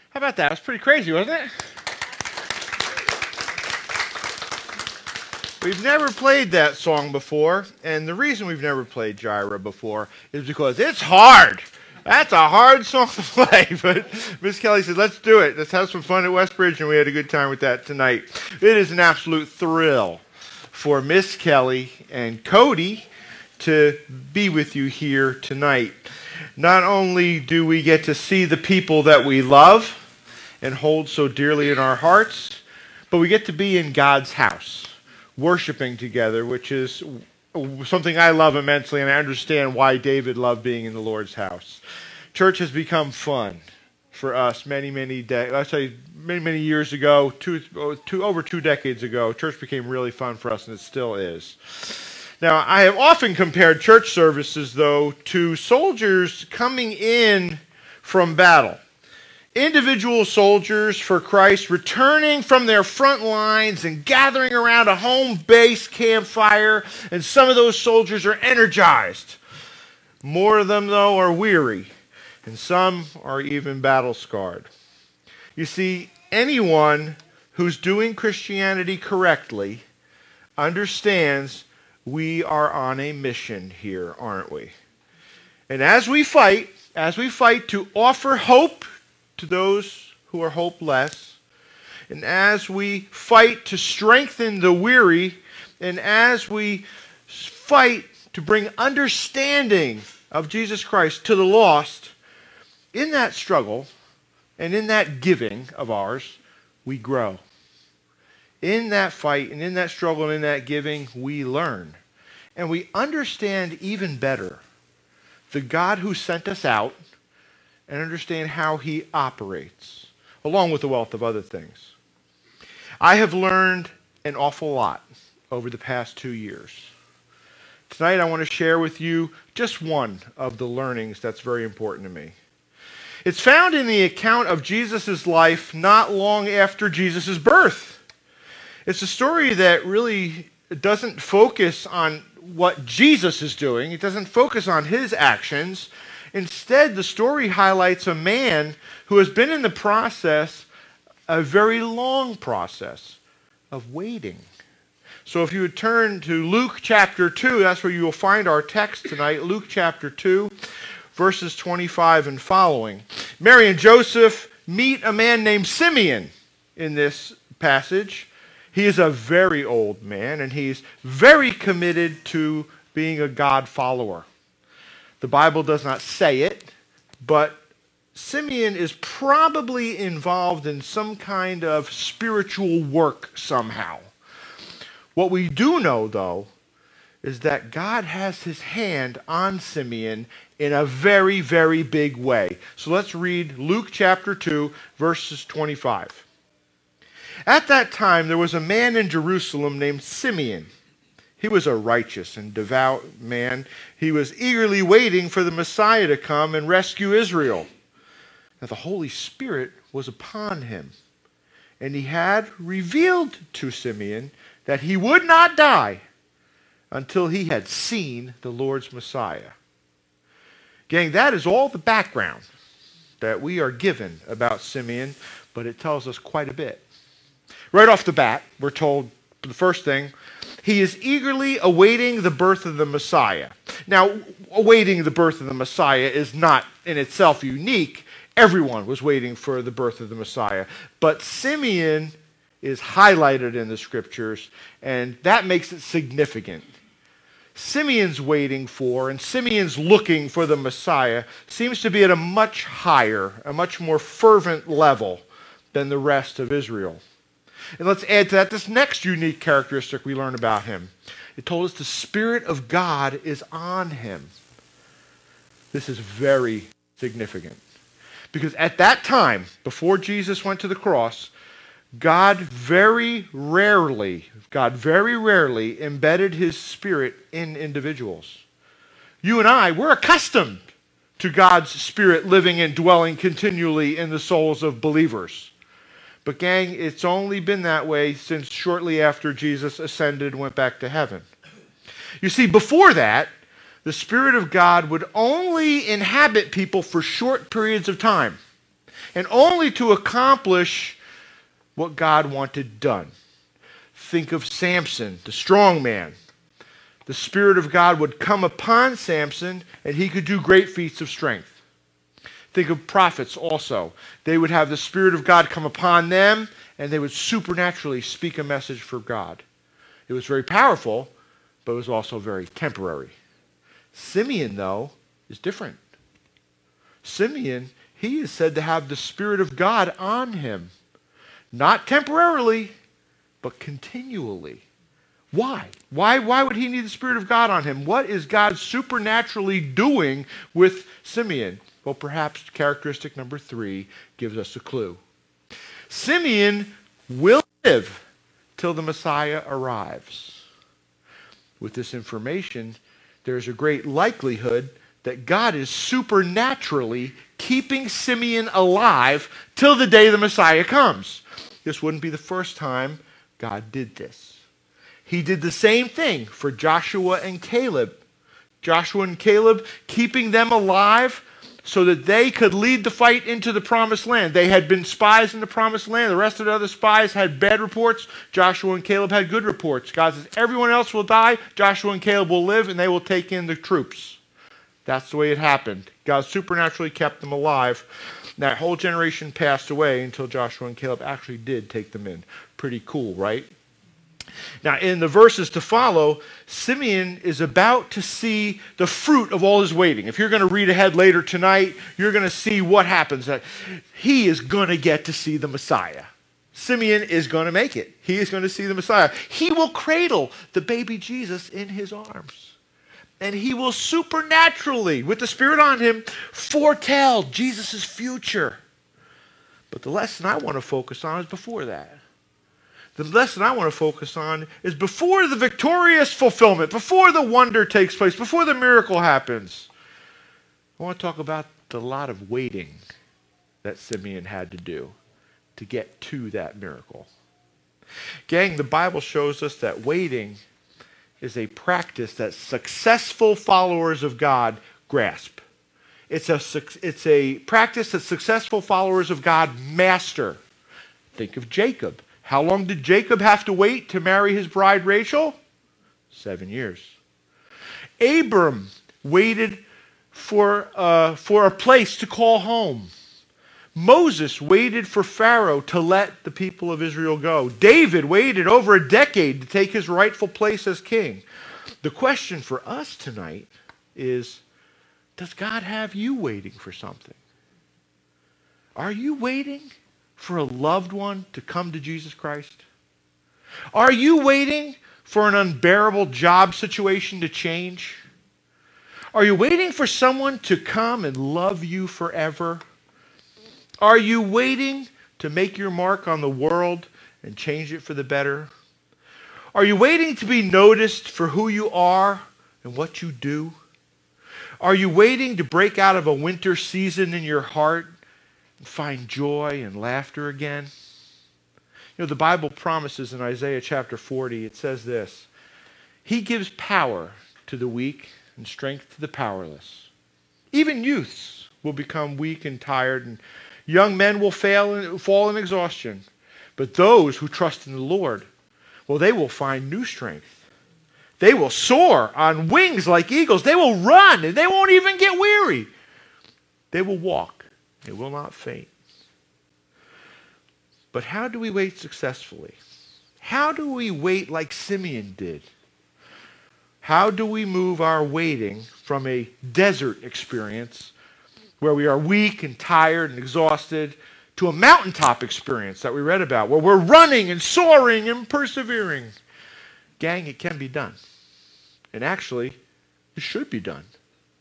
How about that? It was pretty crazy, wasn't it? We've never played that song before, and the reason we've never played Jireh before is because it's hard. That's a hard song to play, but Miss Kelly said, let's do it. Let's have some fun at Westbridge, and we had a good time with that tonight. It is an absolute thrill for Miss Kelly and Cody to be with you here tonight. Not only do we get to see the people that we love and hold so dearly in our hearts, but we get to be in God's house, worshiping together, which is something I love immensely, and I understand why David loved being in the Lord's house. Church has become fun for us many years ago, over 2 decades ago. Church became really fun for us, and it still is. Now, I have often compared church services, though, to soldiers coming in from battle. Individual soldiers for Christ returning from their front lines and gathering around a home base campfire, and some of those soldiers are energized. More of them, though, are weary, and some are even battle-scarred. You see, anyone who's doing Christianity correctly understands we are on a mission here, aren't we? And as we fight to offer hope to those who are hopeless, and as we fight to strengthen the weary, and as we fight to bring understanding of Jesus Christ to the lost, in that struggle and in that giving of ours, we grow. In that fight and in that struggle and in that giving, we learn. And we understand even better the God who sent us out and understand how he operates, along with the wealth of other things. I have learned an awful lot over the past 2 years. Tonight I want to share with you just one of the learnings that's very important to me. It's found in the account of Jesus' life not long after Jesus' birth. It's a story that really doesn't focus on what Jesus is doing. It doesn't focus on his actions. Instead, the story highlights a man who has been in the process, a very long process, of waiting. So if you would turn to Luke chapter 2, that's where you will find our text tonight, Luke chapter 2, verses 25 and following. Mary and Joseph meet a man named Simeon in this passage. He is a very old man, and he's very committed to being a God follower. The Bible does not say it, but Simeon is probably involved in some kind of spiritual work somehow. What we do know, though, is that God has his hand on Simeon in a very, very big way. So let's read Luke chapter 2, verses 25. At that time, there was a man in Jerusalem named Simeon. He was a righteous and devout man. He was eagerly waiting for the Messiah to come and rescue Israel. Now, the Holy Spirit was upon him, and he had revealed to Simeon that he would not die until he had seen the Lord's Messiah. Gang, that is all the background that we are given about Simeon, but it tells us quite a bit. Right off the bat, we're told the first thing, he is eagerly awaiting the birth of the Messiah. Now, awaiting the birth of the Messiah is not in itself unique. Everyone was waiting for the birth of the Messiah. But Simeon is highlighted in the scriptures, and that makes it significant. Simeon's waiting for and Simeon's looking for the Messiah seems to be at a much higher, a much more fervent level than the rest of Israel. And let's add to that this next unique characteristic we learn about him. It told us the Spirit of God is on him. This is very significant. Because at that time, before Jesus went to the cross, God very rarely embedded his Spirit in individuals. You and I, we're accustomed to God's Spirit living and dwelling continually in the souls of believers. But gang, it's only been that way since shortly after Jesus ascended and went back to heaven. You see, before that, the Spirit of God would only inhabit people for short periods of time. and only to accomplish what God wanted done. Think of Samson, the strong man. The Spirit of God would come upon Samson, and he could do great feats of strength. Think of prophets also. They would have the Spirit of God come upon them, and they would supernaturally speak a message for God. It was very powerful, but it was also very temporary. Simeon, though, is different. Simeon, he is said to have the Spirit of God on him. Not temporarily, but continually. Why? Why would he need the Spirit of God on him? What is God supernaturally doing with Simeon? Well, perhaps characteristic number 3 gives us a clue. Simeon will live till the Messiah arrives. With this information, there's a great likelihood that God is supernaturally keeping Simeon alive till the day the Messiah comes. This wouldn't be the first time God did this. He did the same thing for Joshua and Caleb. Joshua and Caleb, keeping them alive so that they could lead the fight into the promised land. They had been spies in the promised land. The rest of the other spies had bad reports. Joshua and Caleb had good reports. God says, everyone else will die. Joshua and Caleb will live, and they will take in the troops. That's the way it happened. God supernaturally kept them alive. That whole generation passed away until Joshua and Caleb actually did take them in. Pretty cool, right? Now, in the verses to follow, Simeon is about to see the fruit of all his waiting. If you're going to read ahead later tonight, you're going to see what happens. That he is going to get to see the Messiah. Simeon is going to make it. He is going to see the Messiah. He will cradle the baby Jesus in his arms. And he will supernaturally, with the Spirit on him, foretell Jesus' future. But the lesson I want to focus on is before that. The lesson I want to focus on is before the victorious fulfillment, before the wonder takes place, before the miracle happens. I want to talk about the lot of waiting that Simeon had to do to get to that miracle. Gang, the Bible shows us that waiting is a practice that successful followers of God grasp. It's a practice that successful followers of God master. Think of Jacob. How long did Jacob have to wait to marry his bride Rachel? 7 years. Abram waited for a place to call home. Moses waited for Pharaoh to let the people of Israel go. David waited over a decade to take his rightful place as king. The question for us tonight is, does God have you waiting for something? Are you waiting for a loved one to come to Jesus Christ? Are you waiting for an unbearable job situation to change? Are you waiting for someone to come and love you forever? Are you waiting to make your mark on the world and change it for the better? Are you waiting to be noticed for who you are and what you do? Are you waiting to break out of a winter season in your heart and find joy and laughter again? You know, the Bible promises in Isaiah chapter 40, it says this: He gives power to the weak and strength to the powerless. Even youths will become weak and tired, and young men will fall in exhaustion. But those who trust in the Lord, well, they will find new strength. They will soar on wings like eagles. They will run, and they won't even get weary. They will walk. They will not faint. But how do we wait successfully? How do we wait like Simeon did? How do we move our waiting from a desert experience where we are weak and tired and exhausted to a mountaintop experience that we read about, where we're running and soaring and persevering? Gang, it can be done. And actually, it should be done.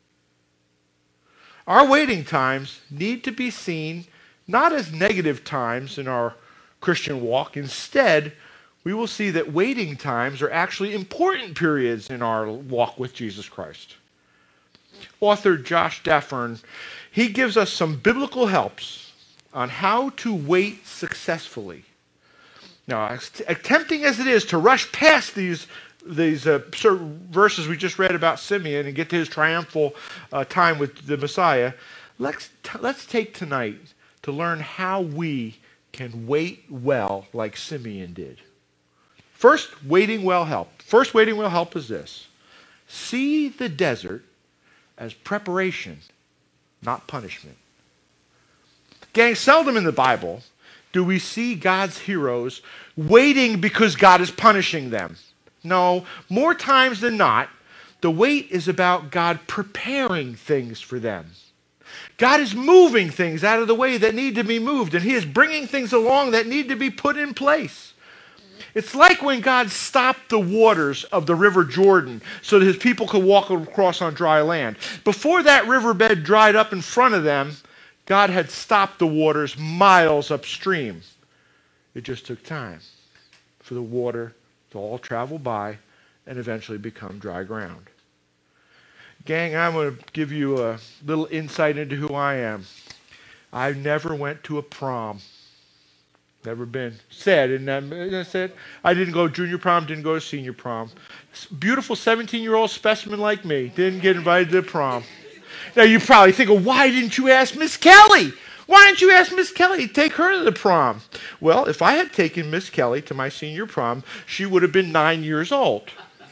Our waiting times need to be seen not as negative times in our Christian walk. Instead, we will see that waiting times are actually important periods in our walk with Jesus Christ. Author Josh Daffern, he gives us some biblical helps on how to wait successfully. Now, as tempting as it is to rush past these verses we just read about Simeon and get to his triumphal time with the Messiah, let's take tonight to learn how we can wait well like Simeon did. First waiting well help is this. See the desert as preparation, not punishment. Gang, seldom in the Bible do we see God's heroes waiting because God is punishing them. No, more times than not, the wait is about God preparing things for them. God is moving things out of the way that need to be moved, and he is bringing things along that need to be put in place. It's like when God stopped the waters of the River Jordan so that his people could walk across on dry land. Before that riverbed dried up in front of them, God had stopped the waters miles upstream. It just took time for the water to all travel by and eventually become dry ground. Gang, I'm going to give you a little insight into who I am. I never went to a prom. Never been. Sad, isn't that sad? I didn't go to junior prom, didn't go to senior prom. Beautiful 17-year-old specimen like me didn't get invited to the prom. Now you probably think, well, why didn't you ask Miss Kelly? Why didn't you ask Miss Kelly to take her to the prom? Well, if I had taken Miss Kelly to my senior prom, she would have been 9 years old.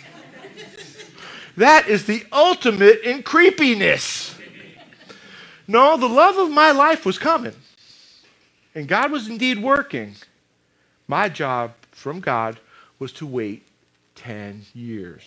That is the ultimate in creepiness. No, the love of my life was coming. And God was indeed working. My job from God was to wait 10 years.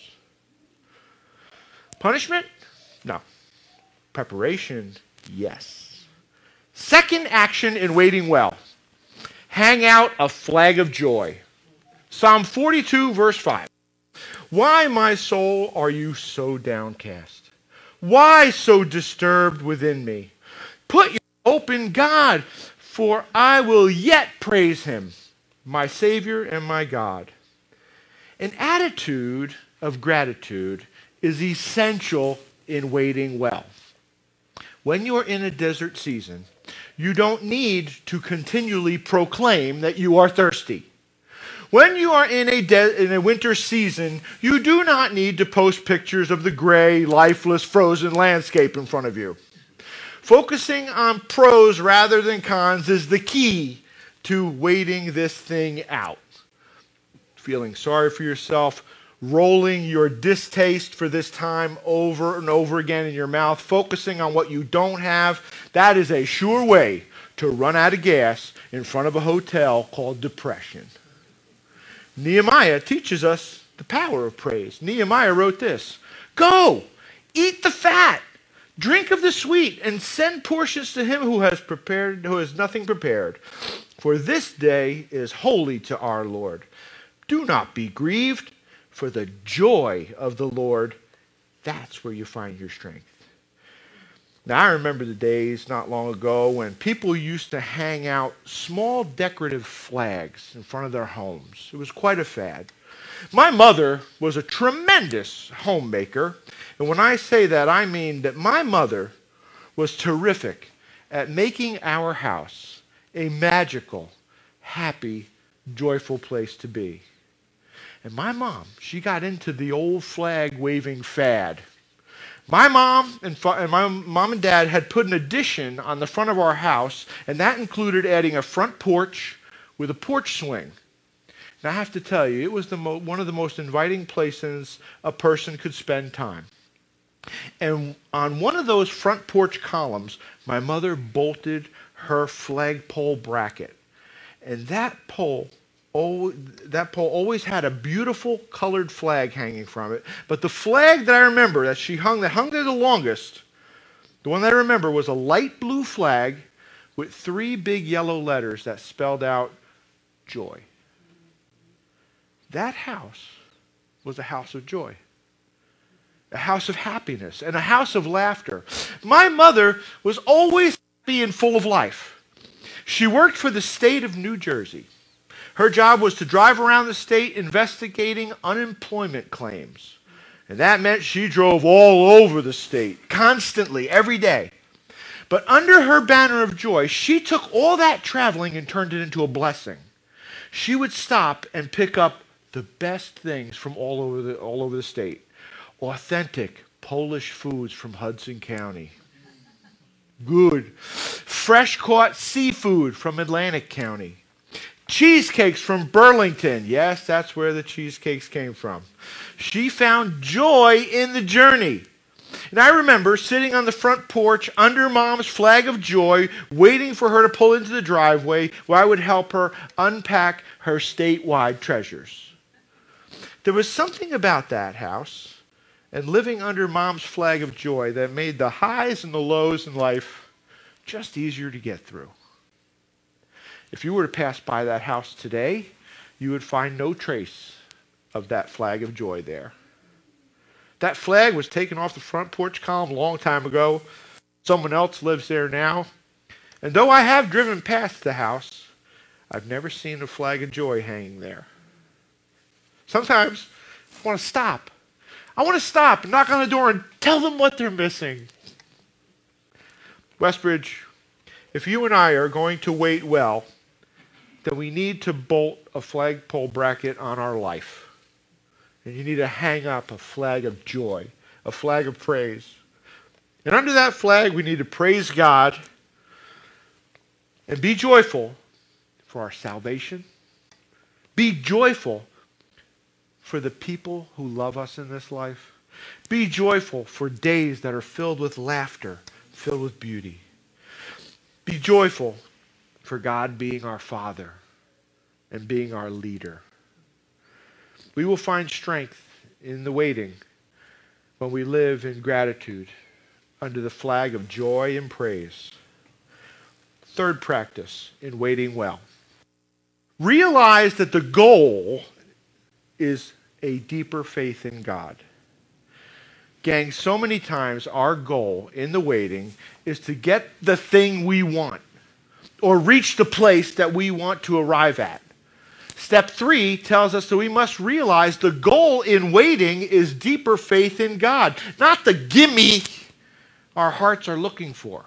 Punishment? No. Preparation? Yes. Second action in waiting well. Hang out a flag of joy. Psalm 42, verse 5. Why, my soul, are you so downcast? Why so disturbed within me? Put your hope in God, for I will yet praise him, my Savior and my God. An attitude of gratitude is essential in waiting well. When you're in a desert season, you don't need to continually proclaim that you are thirsty. When you are in a winter season, you do not need to post pictures of the gray, lifeless, frozen landscape in front of you. Focusing on pros rather than cons is the key to waiting this thing out. Feeling sorry for yourself, rolling your distaste for this time over and over again in your mouth, focusing on what you don't have, that is a sure way to run out of gas in front of a hotel called depression. Nehemiah teaches us the power of praise. Nehemiah wrote this, "Go, eat the fat, drink of the sweet, and send portions to him who has nothing prepared. For this day is holy to our Lord. Do not be grieved, for the joy of the Lord, that's where you find your strength." Now, I remember the days not long ago when people used to hang out small decorative flags in front of their homes. It was quite a fad. My mother was a tremendous homemaker, and when I say that, I mean that my mother was terrific at making our house a magical, happy, joyful place to be. And my mom, she got into the old flag waving fad. My mom and dad had put an addition on the front of our house, and that included adding a front porch with a porch swing. Now, I have to tell you, it was one of the most inviting places a person could spend time. And on one of those front porch columns, my mother bolted her flagpole bracket. And that pole always had a beautiful colored flag hanging from it. But the flag that I remember that hung there the longest, the one that I remember was a light blue flag with 3 big yellow letters that spelled out joy. That house was a house of joy, a house of happiness, and a house of laughter. My mother was always happy and full of life. She worked for the state of New Jersey. Her job was to drive around the state investigating unemployment claims. And that meant she drove all over the state, constantly, every day. But under her banner of joy, she took all that traveling and turned it into a blessing. She would stop and pick up the best things from all over the state. Authentic Polish foods from Hudson County. Good. Fresh caught seafood from Atlantic County. Cheesecakes from Burlington. Yes, that's where the cheesecakes came from. She found joy in the journey. And I remember sitting on the front porch under Mom's flag of joy, waiting for her to pull into the driveway where I would help her unpack her statewide treasures. There was something about that house and living under Mom's flag of joy that made the highs and the lows in life just easier to get through. If you were to pass by that house today, you would find no trace of that flag of joy there. That flag was taken off the front porch column a long time ago. Someone else lives there now. And though I have driven past the house, I've never seen a flag of joy hanging there. Sometimes I want to stop. I want to stop and knock on the door and tell them what they're missing. Westbridge, if you and I are going to wait well, then we need to bolt a flagpole bracket on our life. And you need to hang up a flag of joy, a flag of praise. And under that flag, we need to praise God and be joyful for our salvation. Be joyful for the people who love us in this life. Be joyful for days that are filled with laughter, filled with beauty. Be joyful for God being our Father and being our leader. We will find strength in the waiting when we live in gratitude under the flag of joy and praise. Third practice in waiting well. Realize that the goal is a deeper faith in God. Gang, so many times our goal in the waiting is to get the thing we want or reach the place that we want to arrive at. Step 3 tells us that we must realize the goal in waiting is deeper faith in God, not the gimme our hearts are looking for.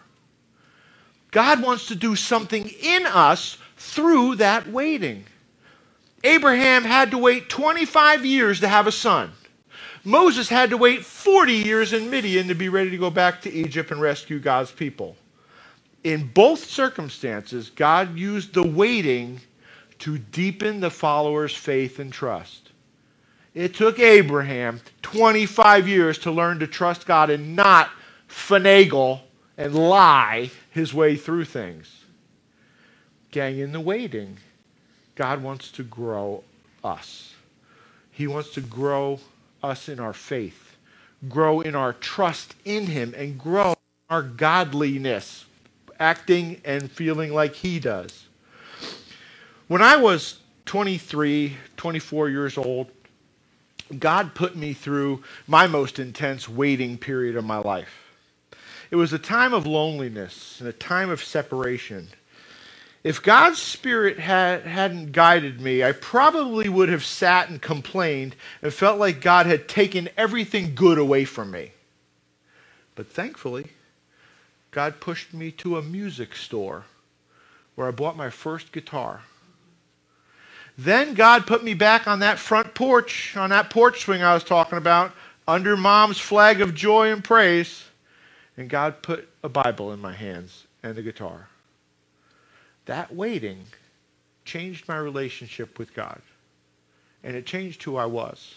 God wants to do something in us through that waiting. Abraham had to wait 25 years to have a son. Moses had to wait 40 years in Midian to be ready to go back to Egypt and rescue God's people. In both circumstances, God used the waiting to deepen the followers' faith and trust. It took Abraham 25 years to learn to trust God and not finagle and lie his way through things. Gang, in the waiting, God wants to grow us. He wants to grow us in our faith, grow in our trust in Him, and grow in our godliness, acting and feeling like He does. When I was 23, 24 years old, God put me through my most intense waiting period of my life. It was a time of loneliness and a time of separation. If God's Spirit hadn't guided me, I probably would have sat and complained and felt like God had taken everything good away from me. But thankfully, God pushed me to a music store where I bought my first guitar. Then God put me back on that front porch, on that porch swing I was talking about, under Mom's flag of joy and praise, and God put a Bible in my hands and a guitar. That waiting changed my relationship with God, and it changed who I was.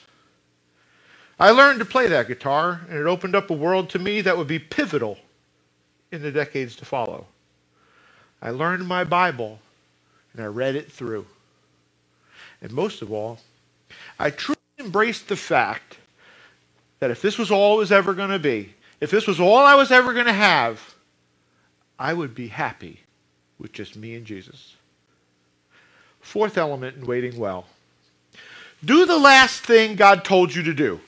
I learned to play that guitar, and it opened up a world to me that would be pivotal in the decades to follow. I learned my Bible, and I read it through. And most of all, I truly embraced the fact that if this was all it was ever going to be, if this was all I was ever going to have, I would be happy with just me and Jesus. Fourth element in waiting well. Do the last thing God told you to do.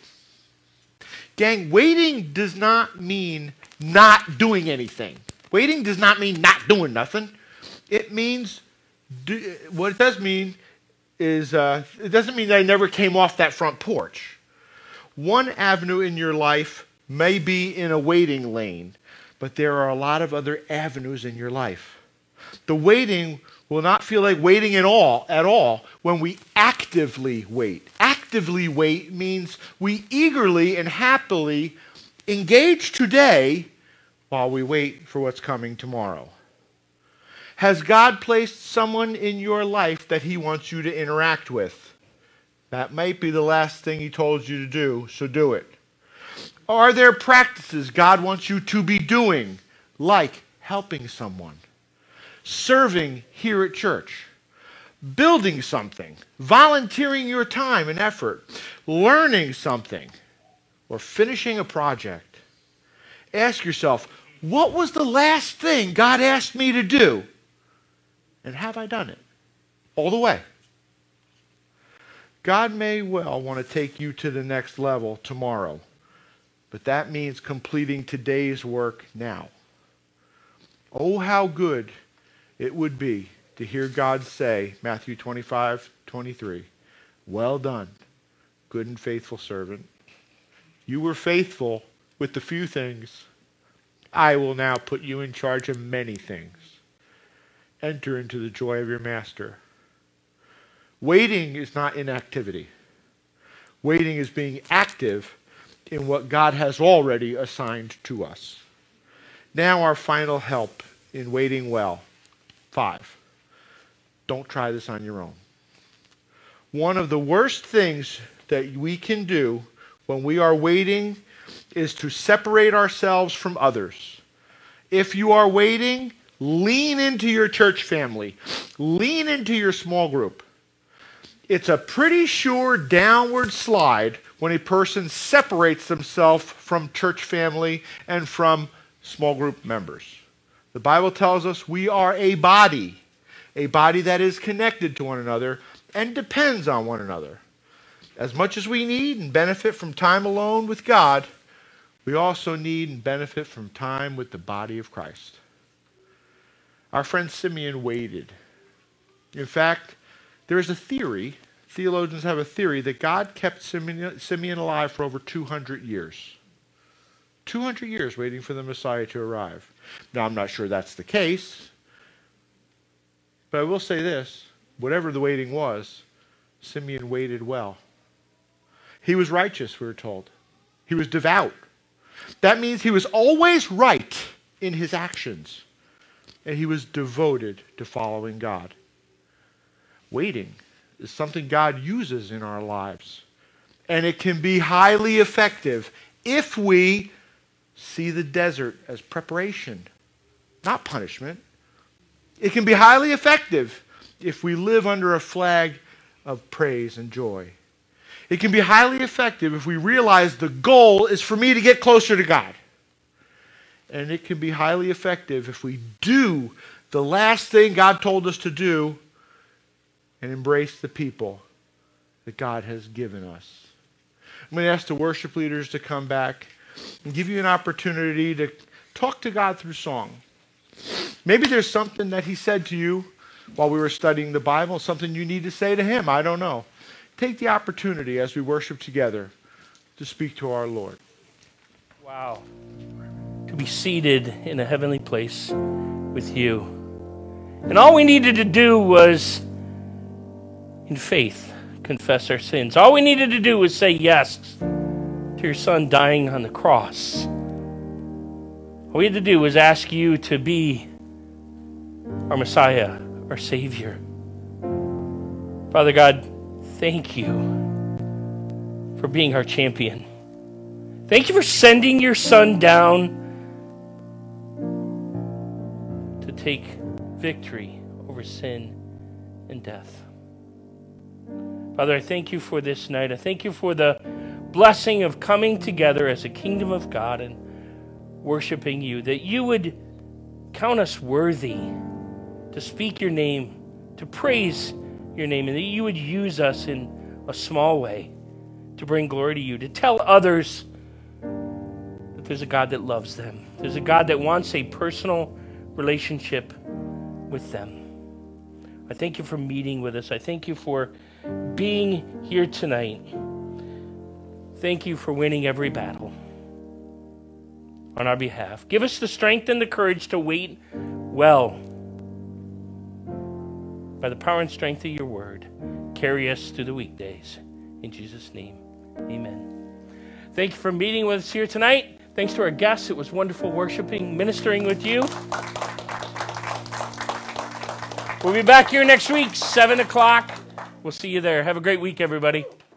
Gang, waiting does not mean not doing anything. Waiting does not mean not doing nothing. It means, what it does mean is, it doesn't mean that I never came off that front porch. One avenue in your life may be in a waiting lane, but there are a lot of other avenues in your life. The waiting will not feel like waiting at all when we actively wait. Actively wait means we eagerly and happily engage today while we wait for what's coming tomorrow? Has God placed someone in your life that he wants you to interact with? That might be the last thing he told you to do, so do it. Are there practices God wants you to be doing, like helping someone, serving here at church, building something, volunteering your time and effort, learning something, or finishing a project? Ask yourself, what was the last thing God asked me to do? And have I done it? All the way. God may well want to take you to the next level tomorrow, but that means completing today's work now. Oh, how good it would be to hear God say, Matthew 25:23, well done, good and faithful servant. You were faithful with the few things. I will now put you in charge of many things. Enter into the joy of your master. Waiting is not inactivity. Waiting is being active in what God has already assigned to us. Now our final help in waiting well. 5. Don't try this on your own. One of the worst things that we can do when we are waiting is to separate ourselves from others. If you are waiting, lean into your church family. Lean into your small group. It's a pretty sure downward slide when a person separates themselves from church family and from small group members. The Bible tells us we are a body that is connected to one another and depends on one another. As much as we need and benefit from time alone with God, we also need and benefit from time with the body of Christ. Our friend Simeon waited. In fact, there is a theory, theologians have a theory, that God kept Simeon alive for over 200 years. 200 years waiting for the Messiah to arrive. Now, I'm not sure that's the case, but I will say this, whatever the waiting was, Simeon waited well. He was righteous, we're told. He was devout. That means he was always right in his actions. And he was devoted to following God. Waiting is something God uses in our lives. And it can be highly effective if we see the desert as preparation, not punishment. It can be highly effective if we live under a flag of praise and joy. It can be highly effective if we realize the goal is for me to get closer to God. And it can be highly effective if we do the last thing God told us to do and embrace the people that God has given us. I'm going to ask the worship leaders to come back and give you an opportunity to talk to God through song. Maybe there's something that he said to you while we were studying the Bible, something you need to say to him. I don't know. Take the opportunity as we worship together to speak to our Lord. Wow. To be seated in a heavenly place with you. And all we needed to do was, in faith, confess our sins. All we needed to do was say yes to your son dying on the cross. All we had to do was ask you to be our Messiah, our Savior. Father God, thank you for being our champion. Thank you for sending your son down to take victory over sin and death. Father, I thank you for this night. I thank you for the blessing of coming together as a kingdom of God and worshiping you, that you would count us worthy to speak your name, to praise your name, and that you would use us in a small way to bring glory to you, to tell others that there's a God that loves them. There's a God that wants a personal relationship with them. I thank you for meeting with us. I thank you for being here tonight. Thank you for winning every battle on our behalf. Give us the strength and the courage to wait well. By the power and strength of your word, carry us through the weekdays. In Jesus' name, amen. Thank you for meeting with us here tonight. Thanks to our guests. It was wonderful worshiping, ministering with you. We'll be back here next week, 7 o'clock. We'll see you there. Have a great week, everybody.